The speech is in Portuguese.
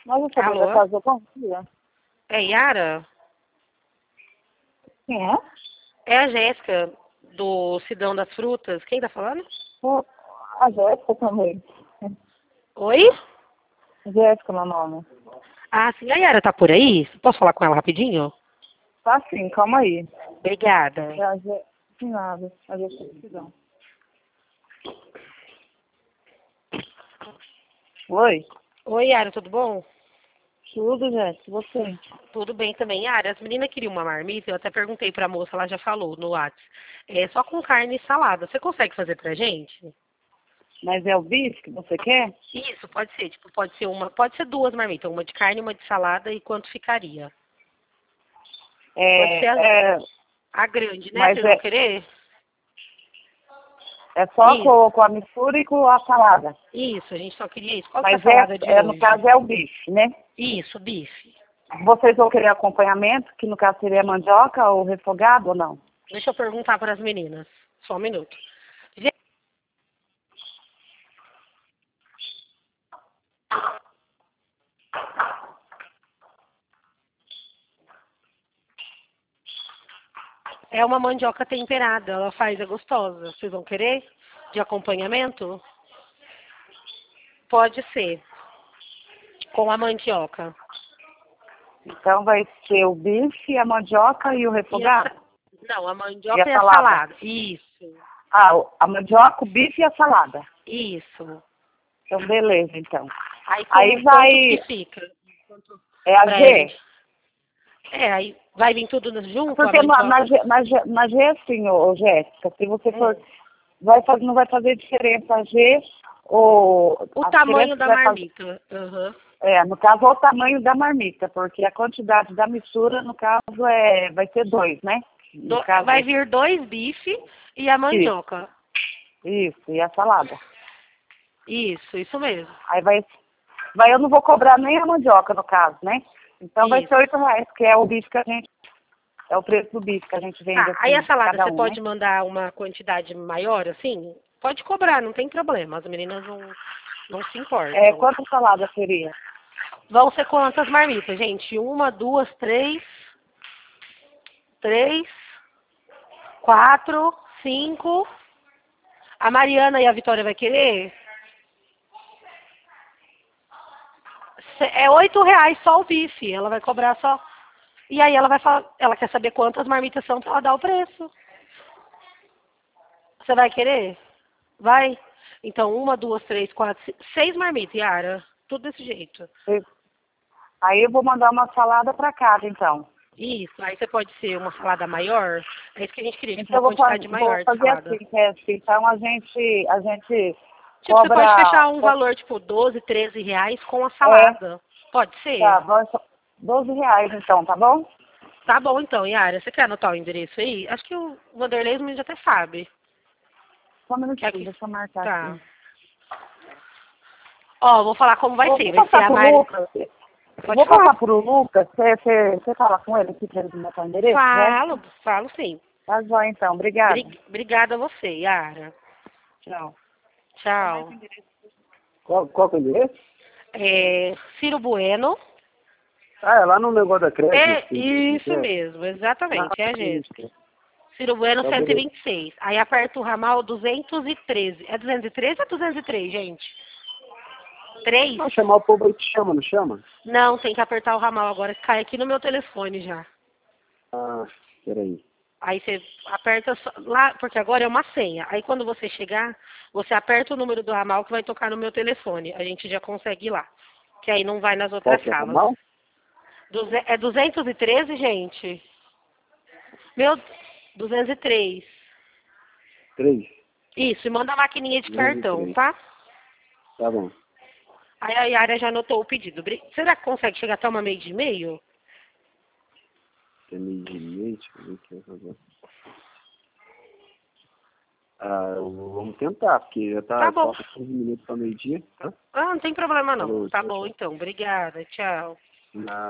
Mas eu sou da Alô? casa bom dia. É Yara? Quem é? É a Jéssica, do Sidão das Frutas. Quem tá falando? Pô, a Jéssica também. Oi? Jéssica, meu nome. Ah, sim. A Yara tá por aí? Posso falar com ela rapidinho? Tá sim, calma aí. Obrigada. É a Jéssica. De nada. A Jéssica precisão. Oi? Oi, Yara, tudo bom? Tudo, Jéssica. Você? Tudo bem também. Yara, as meninas queriam uma marmita, eu até perguntei pra moça, ela já falou no WhatsApp. É só com carne e salada. Você consegue fazer pra gente? Mas é o bife que você quer? Isso, pode ser. Tipo, pode ser duas marmitas, uma de carne e uma de salada, e quanto ficaria? Pode ser É, a grande, né? mas Vocês vão querer? é só Isso, com a mistura e com a salada. isso, a gente só queria isso. Qual que é a Mas salada de no hoje? caso é o bife, né? Isso, bife. Vocês vão querer acompanhamento, que no caso seria mandioca ou refogado ou não? Deixa eu perguntar para as meninas. Só um minuto. Gente, é uma mandioca temperada, ela faz, é gostosa. Vocês vão querer? De acompanhamento? Pode ser. Com a mandioca. Então vai ser o bife, a mandioca e o E a, refogado? não, a E mandioca a e a salada? salada. Isso, Ah, a mandioca, o bife e a salada. isso. Então, beleza, então. Aí Aí quanto que vai, fica? é a Pra G? gente. É, aí vai vir tudo junto, a Porque mandioca. na G assim, Jéssica, se você for, Hum. não vai fazer diferença a G, ou O a diferença tamanho que da vai fazer, marmita. Aham. no caso, é o tamanho da marmita, porque a quantidade da mistura, no caso, vai ser 2, né? No Vai caso, vir dois bife e a isso, mandioca. isso, e a salada. Isso mesmo. Aí eu não vou cobrar nem a mandioca, no caso, né? Então vai ser Isso. R$ 8, que é o bife que a gente, é o preço do bife que a gente vende Tá, aí a assim, salada cada você um, né? pode mandar uma quantidade maior, assim? Pode cobrar, não tem problema. As meninas não se importam. Quanto salada seria? Vão ser quantas marmitas, gente? Uma, duas, três, quatro, cinco. A Mariana e a Vitória vai querer? É R$ 8 só o bife. Ela vai cobrar só. E aí ela vai falar, ela quer saber quantas marmitas são para ela dar o preço. Você vai querer? Vai? Então, uma, duas, três, quatro, seis marmitas, Yara. Tudo desse jeito. Aí eu vou mandar uma salada para casa, então. Isso. Aí você pode ser uma salada maior. É isso que a gente queria, tipo, Então uma eu quantidade vou maior de fazer salada. assim, então a gente Tipo, você pode cobra, fechar um valor, tipo, 12, R$ 13 com a é, salada. Pode ser? tá, R$ 12, então, tá bom? Tá bom, então, Yara. Você quer anotar o endereço aí? Acho que o Vanderlei já até sabe. Só um Quer minutinho, que... deixa eu marcar Tá. aqui. Ó, vou falar como vai Vou ser. Vai ser passar a pro Mari... Lucas, Pode vou falar. passar pro Lucas, você fala com ele aqui para ele me botar o endereço, né? Falo sim. Tá joia, então, obrigada. Obrigada a você, Yara. Tchau. Tchau. Qual que é o endereço? É, Ciro Bueno. Ah, é lá no negócio da creche. É isso mesmo, Ah, exatamente, é a Jéssica. isso. Ciro Bueno Tá, cento e beleza. vinte e seis. Aí aperta o ramal 213. É 213 ou 203, gente? 3? Não, chamar o povo aí te chama, não chama? Não, tem que apertar o ramal agora, que cai aqui no meu telefone já. Ah, peraí. Aí você aperta lá, porque agora é uma senha. Aí quando você chegar, você aperta o número do ramal que vai tocar no meu telefone. A gente já consegue ir lá. Que aí não vai nas Qual outras que é o salas. ramal? É 213, gente? Meu, 203. 3. Isso, e manda a maquininha de cartão, 203. tá? Tá bom. Aí a Yara já anotou o pedido. Será que consegue chegar até uma meia de e-mail? Tem meio de meio, deixa eu ver aqui agora. Ah, vamos tentar, porque já Tá tá bom. falta 15 minutos para meio-dia, tá? Ah, não tem problema não. Falou, Tá tchau, bom tchau. então. Obrigada. Tchau. Na